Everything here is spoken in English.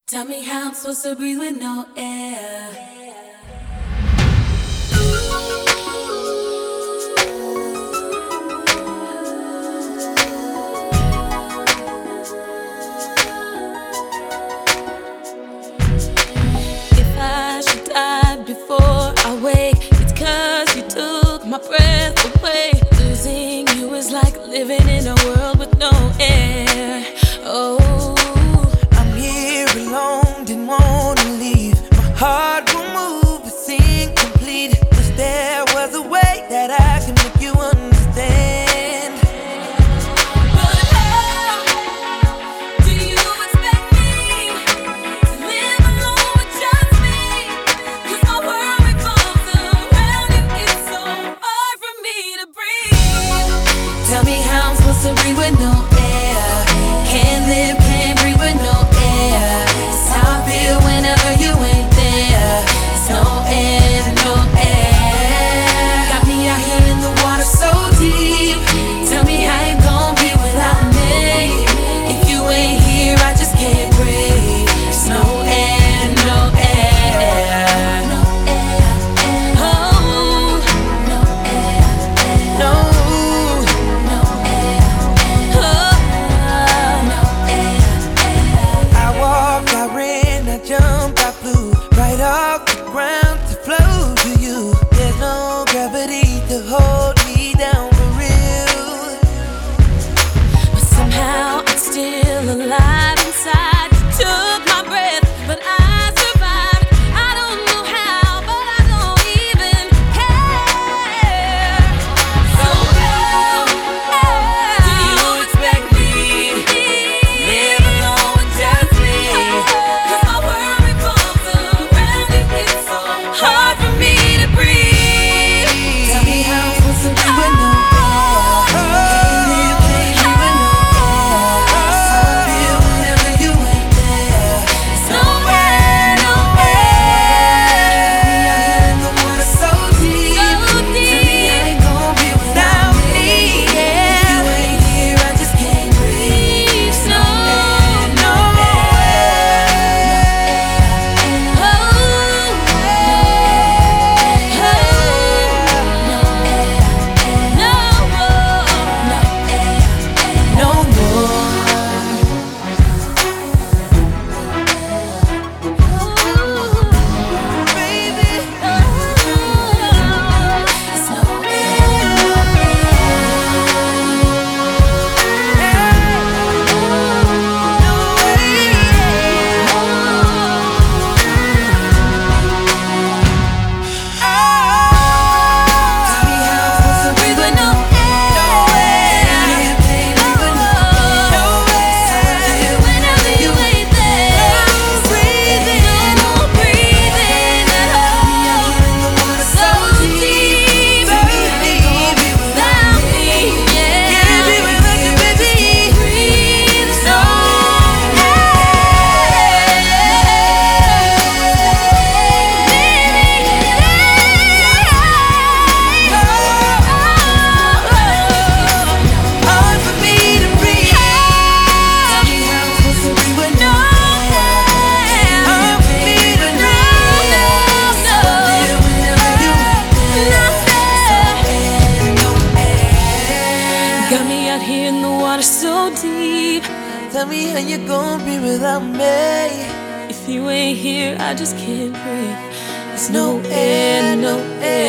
Tell me how I'm supposed to breathe with no air. If I should die before I wake, it's 'cause you took my breath away. Losing you is like living in a world with no air. Oh, I'm here alone, didn't wanna leave. My heart will move, it's incomplete. Wish there was a way that I can make you understand. but how do you expect me to live alone with just me? 'Cause my world revolves around you, it's so hard for me to breathe. Tell me how I'm supposed to breathe with no air. Can't live, can't breathe with no air. It's how I feel whenever you ain't there. It's no air, no air. Got me out here in the water so deep. Tell me how you gon' be without me. If you ain't here, I just can't breathe. It's no air, no air. No air, oh, no air, No, no air, oh, no air. I walked, I ran, I jumped, I flew right off the ground to flow to you. There's no gravity to hold me down for real. But somehow I'm still alive inside. You took my breath, but I survived. I don't know how, but I don't even care. So how do you expect me to live alone with just me? 'Cause my world revolves around you, it's so hard for me to breathe. Tell me how I'm supposed to be with no got me out here in the water so deep. Tell me how you gon' be without me. If you ain't here, I just can't breathe. There's no air, no air.